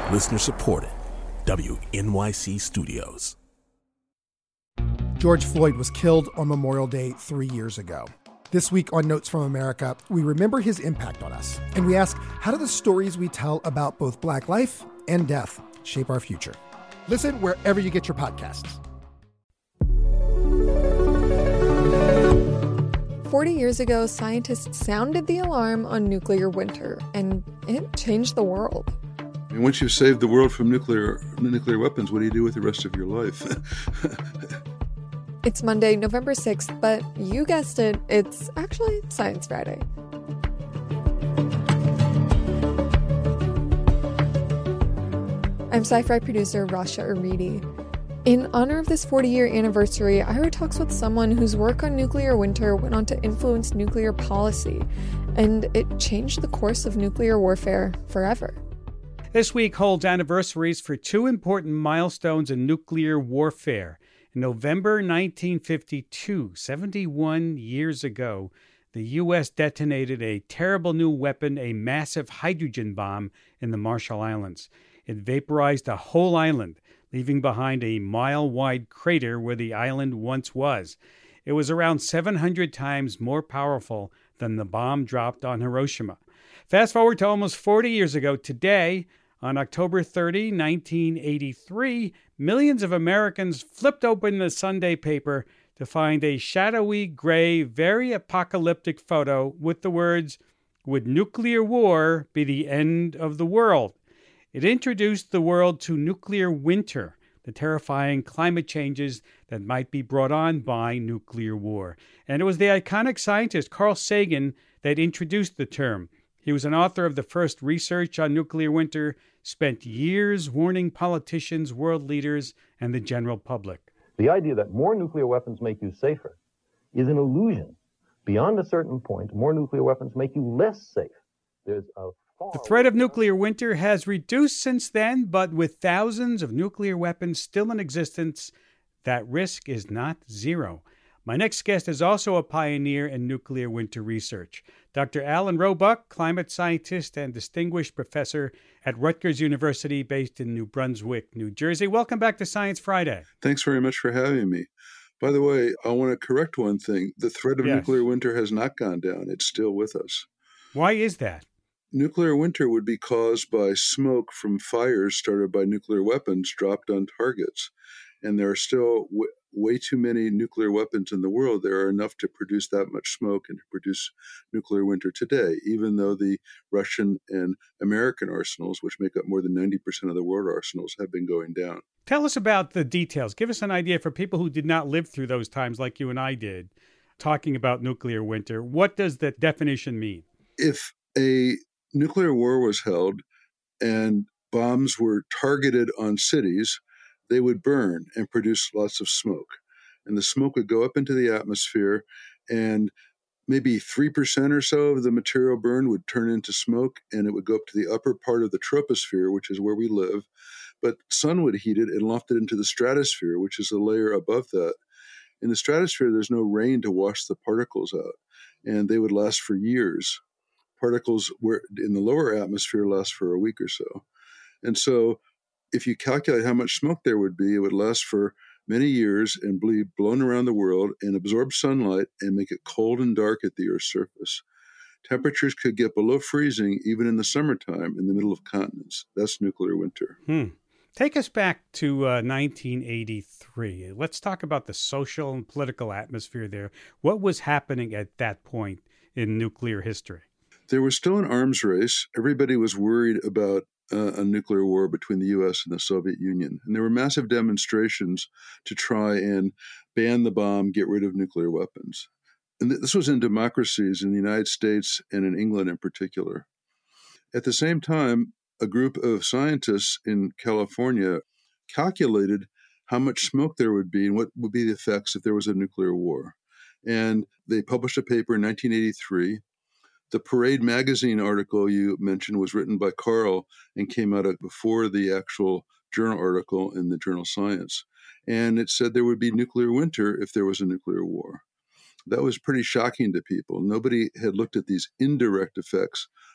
Listener supported. WNYC Studios. George Floyd was killed on Memorial Day 3 years ago. This week on Notes from America, we remember his impact on us, and we ask, how do the stories we tell about both Black life and death shape our future? Listen wherever you get your podcasts. 40 years ago, scientists sounded the alarm on nuclear winter, and it changed the world. And once you've saved the world from nuclear weapons, what do you do with the rest of your life? It's Monday, November 6th, but you guessed it, it's actually Science Friday. I'm sci-fi producer Rasha Aridi. In honor of this 40-year anniversary, Ira talks with someone whose work on nuclear winter went on to influence nuclear policy, and it changed the course of nuclear warfare forever. This week holds anniversaries for two important milestones in nuclear warfare. In November 1952, 71 years ago, the U.S. detonated a terrible new weapon, a massive hydrogen bomb in the Marshall Islands. It vaporized a whole island, leaving behind a mile-wide crater where the island once was. It was around 700 times more powerful than the bomb dropped on Hiroshima. Fast forward to almost 40 years ago today, on October 30, 1983, millions of Americans flipped open the Sunday paper to find a shadowy, gray, very apocalyptic photo with the words, "Would nuclear war be the end of the world?" It introduced the world to nuclear winter, the terrifying climate changes that might be brought on by nuclear war. And it was the iconic scientist Carl Sagan that introduced the term. He was an author of the first research on nuclear winter, spent years warning politicians, world leaders, and the general public. The idea that more nuclear weapons make you safer is an illusion. Beyond a certain point, more nuclear weapons make you less safe. The threat of nuclear winter has reduced since then, but with thousands of nuclear weapons still in existence, that risk is not zero. My next guest is also a pioneer in nuclear winter research. Dr. Alan Roebuck, climate scientist and distinguished professor at Rutgers University based in New Brunswick, New Jersey. Welcome back to Science Friday. Thanks very much for having me. By the way, I want to correct one thing. The threat of nuclear winter has not gone down. It's still with us. Why is that? Nuclear winter would be caused by smoke from fires started by nuclear weapons dropped on targets. And there are still way too many nuclear weapons in the world. There are enough to produce that much smoke and to produce nuclear winter today, even though the Russian and American arsenals, which make up more than 90% of the world arsenals, have been going down. Tell us about the details. Give us an idea for people who did not live through those times like you and I did, talking about nuclear winter. What does the definition mean? If a nuclear war was held and bombs were targeted on cities, they would burn and produce lots of smoke. And the smoke would go up into the atmosphere, and maybe 3% or so of the material burned would turn into smoke, and it would go up to the upper part of the troposphere, which is where we live. But sun would heat it and loft it into the stratosphere, which is a layer above that. In the stratosphere, there's no rain to wash the particles out, and they would last for years. Particles were in the lower atmosphere last for a week or so. And so if you calculate how much smoke there would be, it would last for many years and be blown around the world and absorb sunlight and make it cold and dark at the Earth's surface. Temperatures could get below freezing even in the summertime in the middle of continents. That's nuclear winter. Take us back to 1983. Let's talk about the social and political atmosphere there. What was happening at that point in nuclear history? There was still an arms race. Everybody was worried about a nuclear war between the U.S. and the Soviet Union. And there were massive demonstrations to try and ban the bomb, get rid of nuclear weapons. And this was in democracies in the United States and in England in particular. At the same time, a group of scientists in California calculated how much smoke there would be and what would be the effects if there was a nuclear war. And they published a paper in 1983. The Parade magazine article you mentioned was written by Carl and came out before the actual journal article in the journal Science. And it said there would be nuclear winter if there was a nuclear war. That was pretty shocking to people. Nobody had looked at these indirect effects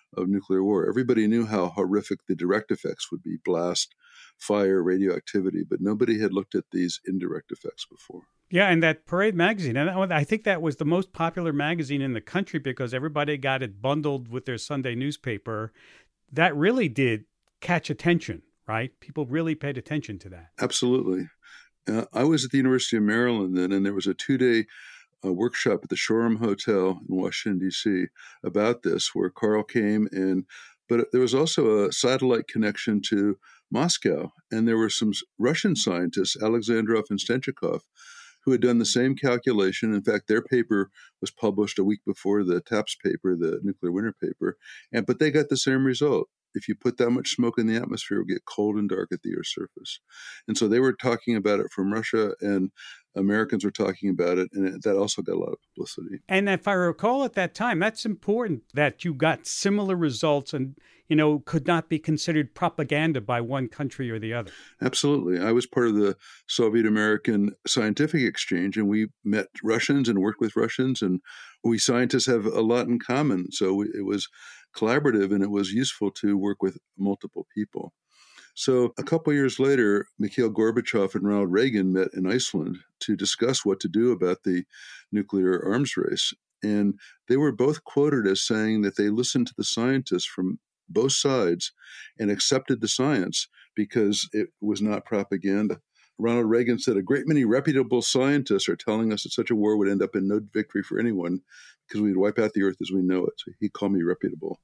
of nuclear war. Everybody knew how horrific the direct effects would be: blast, fire, radioactivity, but nobody had looked at these indirect effects before. Yeah, and that Parade magazine, and I think that was the most popular magazine in the country because everybody got it bundled with their Sunday newspaper. That really did catch attention, right? People really paid attention to that. Absolutely. I was at the University of Maryland then, and there was a 2-day workshop at the Shoreham Hotel in Washington, D.C. about this, where Carl came but there was also a satellite connection to Moscow, and there were some Russian scientists, Alexandrov and Stenchikov, who had done the same calculation. In fact, their paper was published a week before the TAPS paper, the nuclear winter paper, but they got the same result. If you put that much smoke in the atmosphere, it will get cold and dark at the Earth's surface. And so they were talking about it from Russia, and Americans were talking about it, and that also got a lot of publicity. And if I recall at that time, that's important that you got similar results and, could not be considered propaganda by one country or the other. Absolutely. I was part of the Soviet-American Scientific Exchange, and we met Russians and worked with Russians, and we scientists have a lot in common. So it was collaborative, and it was useful to work with multiple people. So a couple of years later, Mikhail Gorbachev and Ronald Reagan met in Iceland to discuss what to do about the nuclear arms race. And they were both quoted as saying that they listened to the scientists from both sides and accepted the science because it was not propaganda. Ronald Reagan said, "A great many reputable scientists are telling us that such a war would end up in no victory for anyone because we'd wipe out the Earth as we know it." So he called me reputable.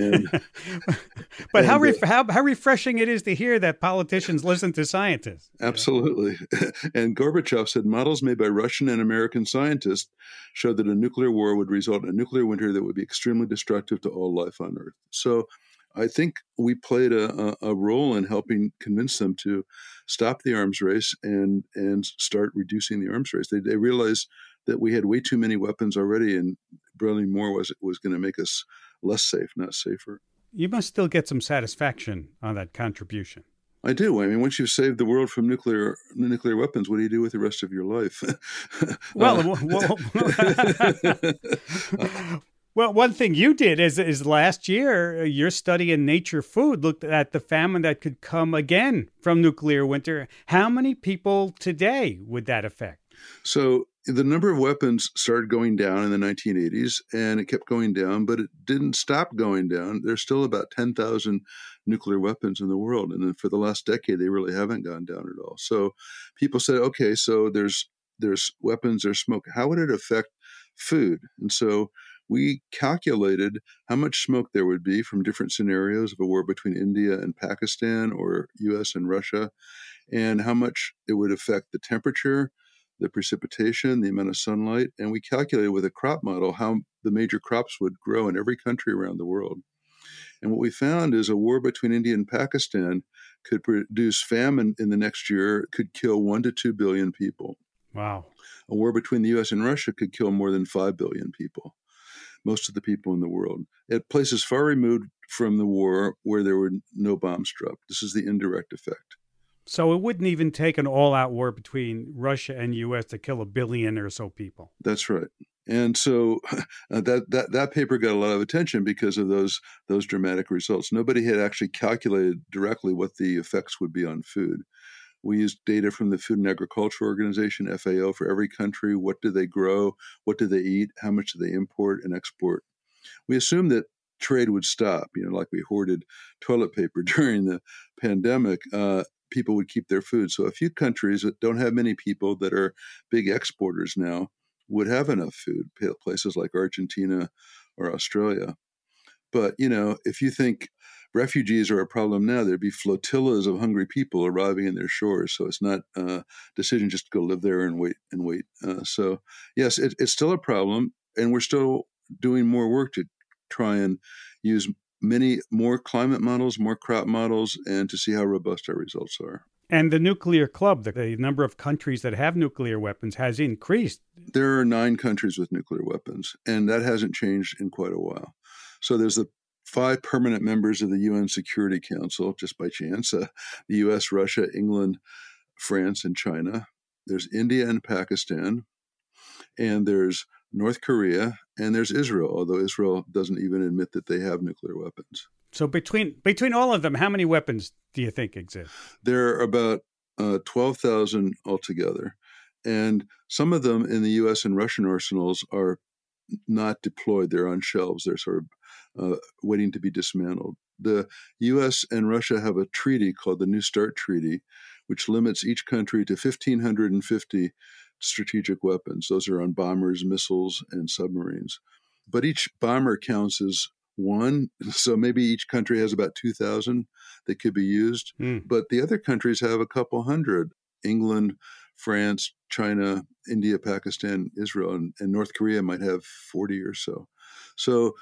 But how refreshing it is to hear that politicians listen to scientists. Absolutely. And Gorbachev said models made by Russian and American scientists showed that a nuclear war would result in a nuclear winter that would be extremely destructive to all life on Earth. So I think we played a role in helping convince them to stop the arms race and start reducing the arms race. They realized that we had way too many weapons already, and building more was going to make us less safe, not safer. You must still get some satisfaction on that contribution. I do. I mean, once you've saved the world from nuclear weapons, what do you do with the rest of your life? Well, one thing you did is last year, your study in Nature Food looked at the famine that could come again from nuclear winter. How many people today would that affect? So the number of weapons started going down in the 1980s, and it kept going down, but it didn't stop going down. There's still about 10,000 nuclear weapons in the world, and for the last decade, they really haven't gone down at all. So people said, okay, so there's weapons, there's smoke. How would it affect food? And so we calculated how much smoke there would be from different scenarios of a war between India and Pakistan or U.S. and Russia, and how much it would affect the temperature, the precipitation, the amount of sunlight. And we calculated with a crop model how the major crops would grow in every country around the world. And what we found is a war between India and Pakistan could produce famine in the next year, could kill 1 to 2 billion people. Wow. A war between the U.S. and Russia could kill more than 5 billion people, most of the people in the world, at places far removed from the war where there were no bombs dropped. This is the indirect effect. So it wouldn't even take an all-out war between Russia and U.S. to kill 1 billion or so people. That's right. And so that paper got a lot of attention because of those dramatic results. Nobody had actually calculated directly what the effects would be on food. We used data from the Food and Agriculture Organization, FAO, for every country. What do they grow? What do they eat? How much do they import and export? We assumed that trade would stop, like we hoarded toilet paper during the pandemic. People would keep their food. So a few countries that don't have many people that are big exporters now would have enough food, places like Argentina or Australia. But, if you think refugees are a problem now, there'd be flotillas of hungry people arriving in their shores. So it's not a decision just to go live there and wait. So yes, it's still a problem. And we're still doing more work to try and use many more climate models, more crop models, and to see how robust our results are. And the nuclear club, the number of countries that have nuclear weapons has increased. There are 9 countries with nuclear weapons, and that hasn't changed in quite a while. So there's the 5 permanent members of the UN Security Council, just by chance, the U.S., Russia, England, France, and China. There's India and Pakistan, and there's North Korea, and there's Israel, although Israel doesn't even admit that they have nuclear weapons. So between all of them, how many weapons do you think exist? There are about 12,000 altogether. And some of them in the U.S. and Russian arsenals are not deployed. They're on shelves. They're sort of waiting to be dismantled. The U.S. and Russia have a treaty called the New START Treaty, which limits each country to 1,550 strategic weapons. Those are on bombers, missiles, and submarines. But each bomber counts as one, so maybe each country has about 2,000 that could be used. But the other countries have a couple hundred. England, France, China, India, Pakistan, Israel, and North Korea might have 40 or so. So,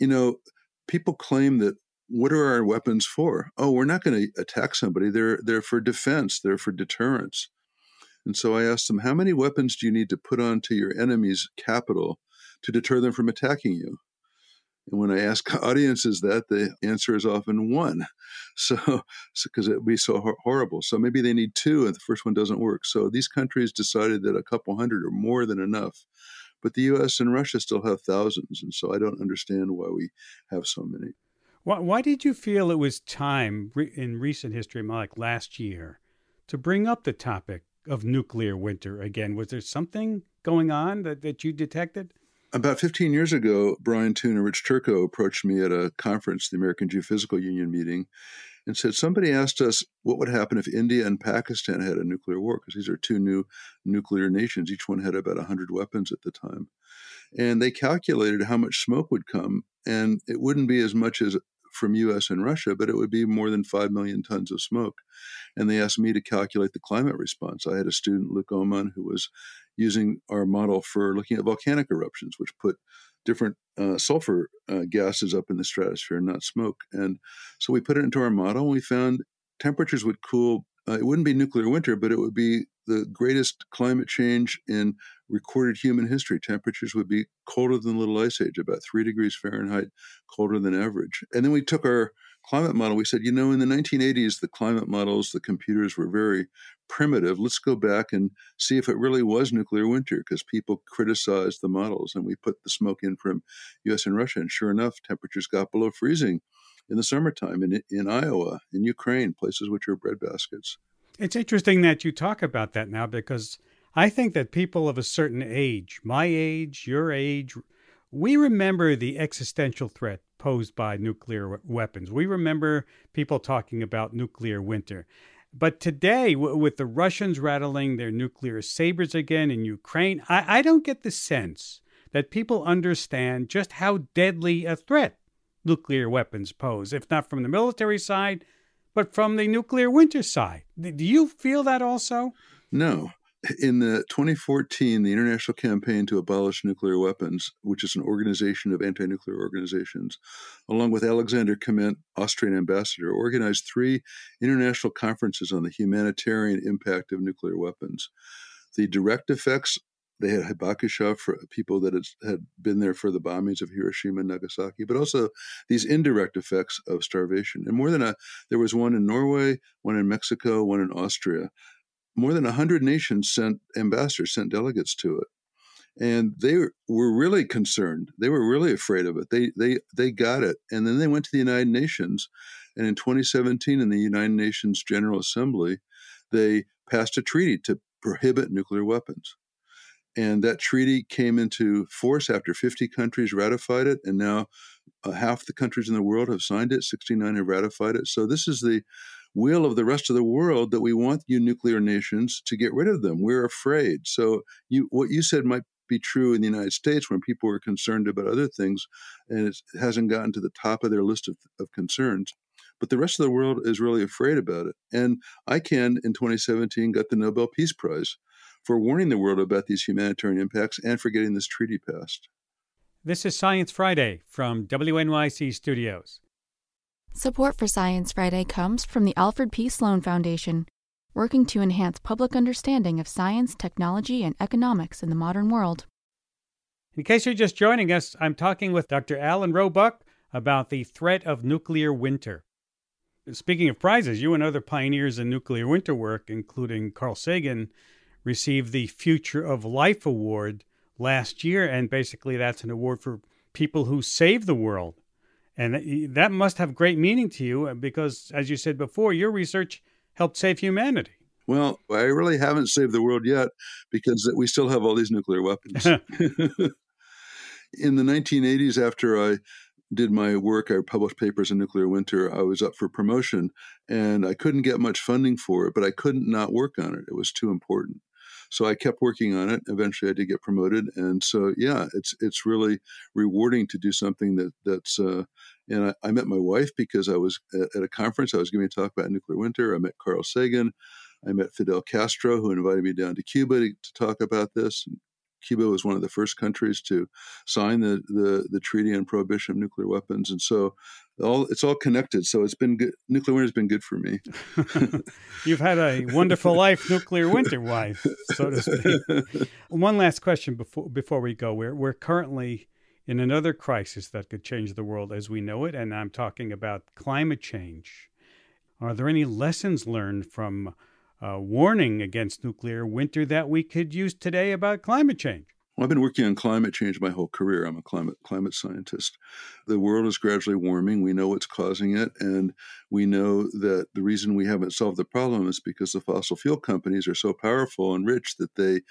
people claim that, what are our weapons for? Oh, we're not going to attack somebody. They're for defense. They're for deterrence. And so I asked them, how many weapons do you need to put onto your enemy's capital to deter them from attacking you? And when I ask audiences that, the answer is often one. So because it would be so horrible. So maybe they need two and the first one doesn't work. So these countries decided that a couple hundred are more than enough. But the U.S. and Russia still have thousands. And so I don't understand why we have so many. Why did you feel it was time in recent history, like last year, to bring up the topic of nuclear winter again? Was there something going on that you detected? About 15 years ago, Brian Toon and Rich Turco approached me at a conference, the American Geophysical Union meeting, and said, somebody asked us what would happen if India and Pakistan had a nuclear war, because these are two new nuclear nations. Each one had about 100 weapons at the time. And they calculated how much smoke would come, and it wouldn't be as much as from U.S. and Russia, but it would be more than 5 million tons of smoke. And they asked me to calculate the climate response. I had a student, Luc Oman, who was using our model for looking at volcanic eruptions, which put different sulfur gases up in the stratosphere, not smoke. And so we put it into our model, and we found temperatures would cool. It wouldn't be nuclear winter, but it would be the greatest climate change in recorded human history. Temperatures would be colder than the Little Ice Age, about 3 degrees Fahrenheit colder than average. And then we took our climate model. We said, in the 1980s, the climate models, the computers were very primitive. Let's go back and see if it really was nuclear winter, because people criticized the models. And we put the smoke in from U.S. and Russia. And sure enough, temperatures got below freezing in the summertime in Iowa, in Ukraine, places which are breadbaskets. It's interesting that you talk about that now, because I think that people of a certain age, my age, your age, we remember the existential threat posed by nuclear weapons. We remember people talking about nuclear winter. But today, with the Russians rattling their nuclear sabers again in Ukraine, I don't get the sense that people understand just how deadly a threat nuclear weapons pose, if not from the military side, but from the nuclear winter side. Do you feel that also? No. In the 2014, the International Campaign to Abolish Nuclear Weapons, which is an organization of anti-nuclear organizations, along with Alexander Kement, Austrian ambassador, organized 3 international conferences on the humanitarian impact of nuclear weapons. The direct effects, they had Hibakusha for people that had been there for the bombings of Hiroshima and Nagasaki, but also these indirect effects of starvation. And there was one in Norway, one in Mexico, one in Austria. More than 100 nations sent ambassadors, sent delegates to it. And they were really concerned. They were really afraid of it. They got it. And then they went to the United Nations. And in 2017, in the United Nations General Assembly, they passed a treaty to prohibit nuclear weapons. And that treaty came into force after 50 countries ratified it. And now half the countries in the world have signed it. 69 have ratified it. So this is the will of the rest of the world, that we want you nuclear nations to get rid of them. We're afraid. So what you said might be true in the United States, when people were concerned about other things, and it hasn't gotten to the top of their list of concerns. But the rest of the world is really afraid about it. And ICAN in 2017 got the Nobel Peace Prize for warning the world about these humanitarian impacts and for getting this treaty passed. This is Science Friday from WNYC Studios. Support for Science Friday comes from the Alfred P. Sloan Foundation, working to enhance public understanding of science, technology, and economics in the modern world. In case you're just joining us, I'm talking with Dr. Alan Roebuck about the threat of nuclear winter. Speaking of prizes, you and other pioneers in nuclear winter work, including Carl Sagan, received the Future of Life Award last year, and basically that's an award for people who save the world. And that must have great meaning to you because, as you said before, your research helped save humanity. Well, I really haven't saved the world yet because we still have all these nuclear weapons. In the 1980s, after I did my work, I published papers in Nuclear Winter, I was up for promotion, and I couldn't get much funding for it, but I couldn't not work on it. It was too important. So I kept working on it. Eventually, I did get promoted. And so, yeah, it's really rewarding to do something that's and I met my wife because I was at a conference. I was giving a talk about Nuclear Winter. I met Carl Sagan. I met Fidel Castro, who invited me down to Cuba to talk about this. Cuba was one of the first countries to sign the Treaty on Prohibition of Nuclear Weapons. And so it's all connected. So it's been good. Nuclear Winter has been good for me. You've had a wonderful life, Nuclear Winter-wise, so to speak. One last question before we go. We're currently in another crisis that could change the world as we know it, and I'm talking about climate change. Are there any lessons learned from warning against nuclear winter that we could use today about climate change? Well, I've been working on climate change my whole career. I'm a climate scientist. The world is gradually warming. We know what's causing it, and we know that the reason we haven't solved the problem is because the fossil fuel companies are so powerful and rich that they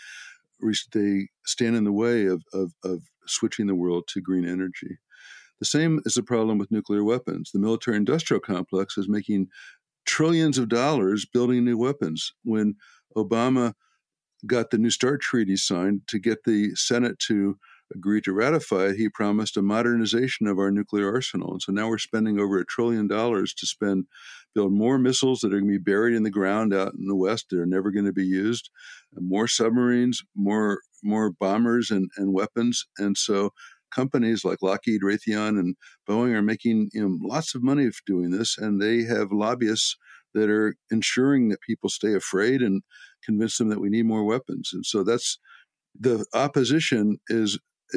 stand in the way of switching the world to green energy. The same is the problem with nuclear weapons. The military-industrial complex is making trillions of dollars building new weapons. When Obama got the New START treaty signed to get the Senate to agree to ratify it, he promised a modernization of our nuclear arsenal. And so now we're spending over $1 trillion to build more missiles that are going to be buried in the ground out in the West that are never going to be used, more submarines, more bombers and weapons. And so companies like Lockheed, Raytheon, and Boeing are making lots of money doing this, and they have lobbyists that are ensuring that people stay afraid and convince them that we need more weapons. And so that's the opposition is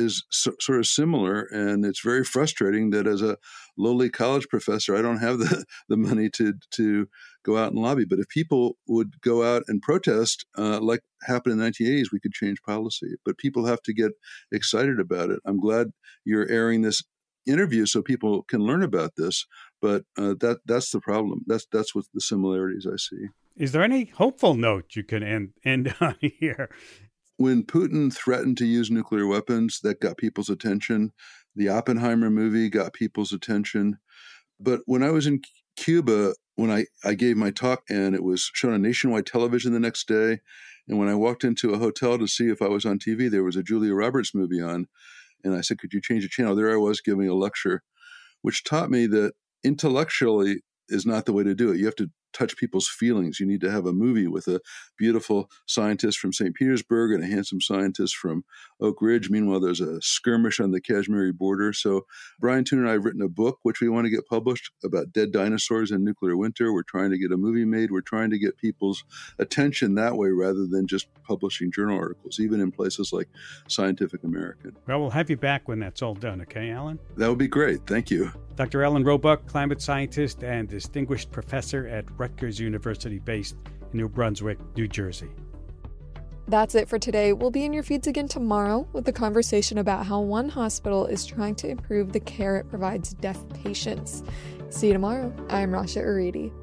sort of similar, and it's very frustrating that as a lowly college professor, I don't have the money to go out and lobby. But if people would go out and protest, like happened in the 1980s, we could change policy. But people have to get excited about it. I'm glad you're airing this interview so people can learn about this. But that's the problem. That's what the similarities I see. Is there any hopeful note you can end on here? When Putin threatened to use nuclear weapons, that got people's attention. The Oppenheimer movie got people's attention. But when I was in Cuba, when I gave my talk and it was shown on nationwide television the next day, and when I walked into a hotel to see if I was on TV, there was a Julia Roberts movie on. And I said, could you change the channel? There I was giving a lecture, which taught me that intellectually is not the way to do it. You have to touch people's feelings. You need to have a movie with a beautiful scientist from St. Petersburg and a handsome scientist from Oak Ridge. Meanwhile, there's a skirmish on the Kashmiri border. So Brian Toon and I have written a book, which we want to get published, about dead dinosaurs in nuclear winter. We're trying to get a movie made. We're trying to get people's attention that way rather than just publishing journal articles, even in places like Scientific American. Well, we'll have you back when that's all done, okay, Alan? That would be great. Thank you. Dr. Alan Roebuck, climate scientist and distinguished professor at Rutgers University based in New Brunswick, New Jersey. That's it for today. We'll be in your feeds again tomorrow with a conversation about how one hospital is trying to improve the care it provides deaf patients. See you tomorrow. I'm Rasha Aridi.